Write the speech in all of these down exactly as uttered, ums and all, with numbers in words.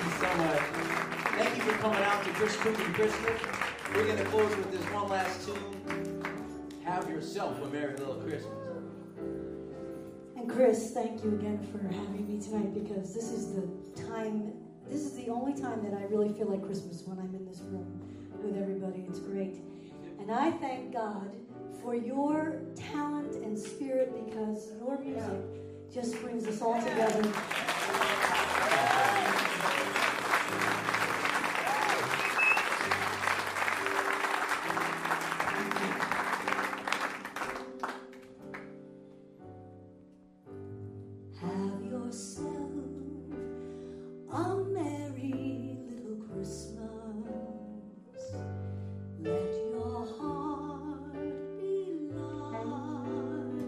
you so much. Thank you for coming out to Chris Cooking Christmas. We're going to close with this one last tune. Have yourself a merry little Christmas. And Chris, thank you again for having me tonight, because this is the time, this is the only time that I really feel like Christmas, when I'm in this room with everybody. It's great. And I thank God for your talent and spirit, because your music just brings us all together. Have yourself a merry little Christmas. Let your heart be light.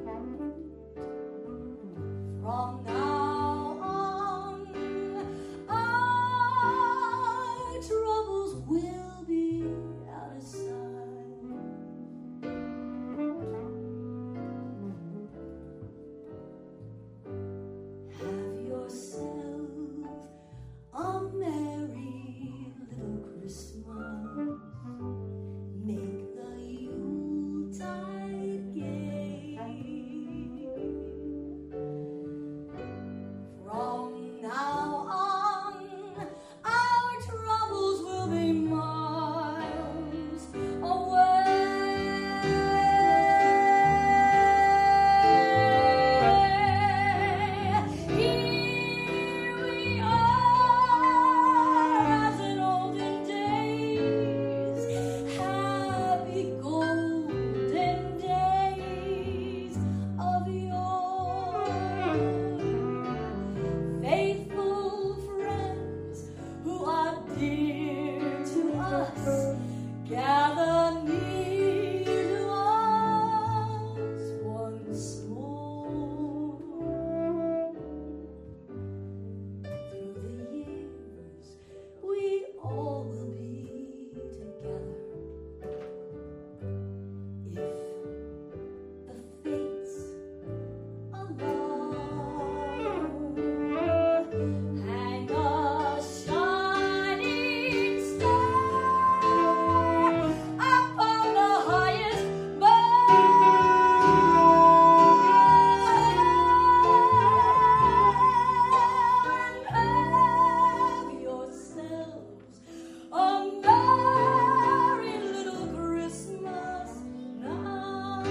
From now on, our troubles will be out of sight. Have yourself a merry little Christmas. Make the Yuletide gay. From now on, our troubles will be miles away. Here we are, as in olden days, happy golden days of yore. Faithful friends who are dear to us, gather near to us once more. Through the years, we all will be together. If the fates allow, hang a shining star upon the highest bough, and have yourselves a merry little Christmas now.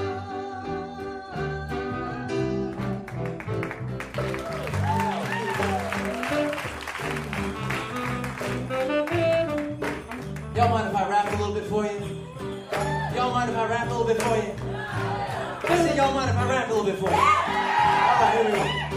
Y'all mind if I rap a little bit for you? Y'all mind if I rap a little bit for you? I said, y'all mind if I rap a little bit for you? All right, here we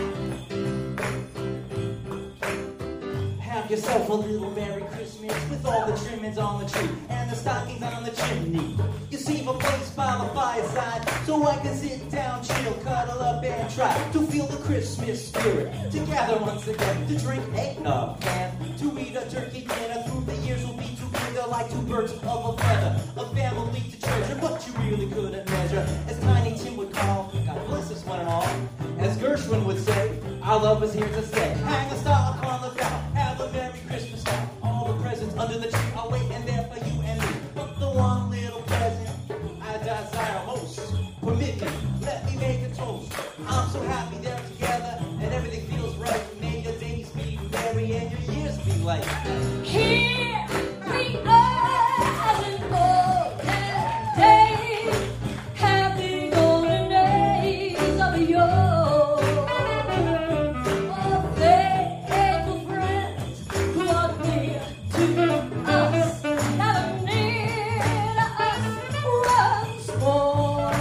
go. Have yourself a little Merry Christmas with all the trimmings on the tree and the stockings on the chimney. You save a place by the fireside so I can sit down, chill, cuddle up, and try to feel the Christmas spirit. To gather once again, to drink eggnog, and to eat a turkey dinner. Through the years we'll be together like two birds of a feather. A family to treasure, but you really couldn't measure. As Tiny Tim would call, God bless us one and all. As Gershwin would say, our love is here to stay. Hang a star upon the bough, have a Merry Christmas now. All the presents under the tree are waiting there for you and me. But the one little present I desire most, permit me, let me make a toast. I'm so happy they're together and everything feels right. May your days be merry and your years be light. Here we are, as in olden days, happy golden days of yore. Oh, faithful friends who are dear to us, gather near to us once more.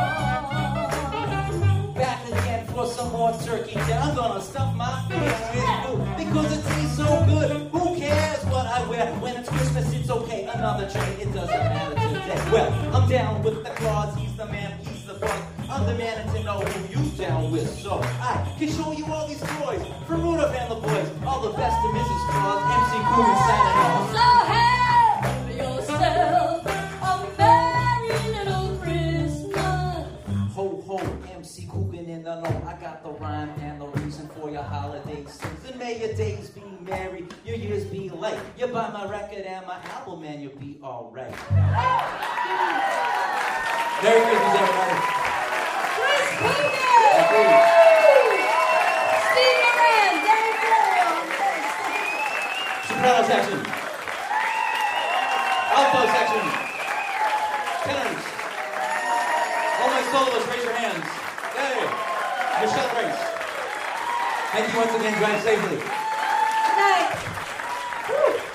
Back again for some more turkey tail. I'm gonna stuff my face with food because it tastes so good. Who cares what I wear? When it's Christmas, it's okay. Another trade, it doesn't matter today. Well, I'm down with the Claus. He's the man, he's the boss. I'm the man to know who you down with. So I can show you all these toys from Rudolph and the boys. All the best to Missus Claus. M C Coogan signing off. So have yourself a merry little Christmas. Ho, ho, M C Coogan in the know. I got the rhyme and the reason for your holiday. holiday sings. And may your days be merry, your years be light. You buy my record and my album and you'll be alright. Merry Christmas, everybody. Chris Cogan! Thank you. Steve Moran, Dave Farrell. Soprano section. Alto section. Tenors. All my soloists, raise your hands. Yay. Michelle Grace. Thank you once again. Drive safely. Good night. Woo.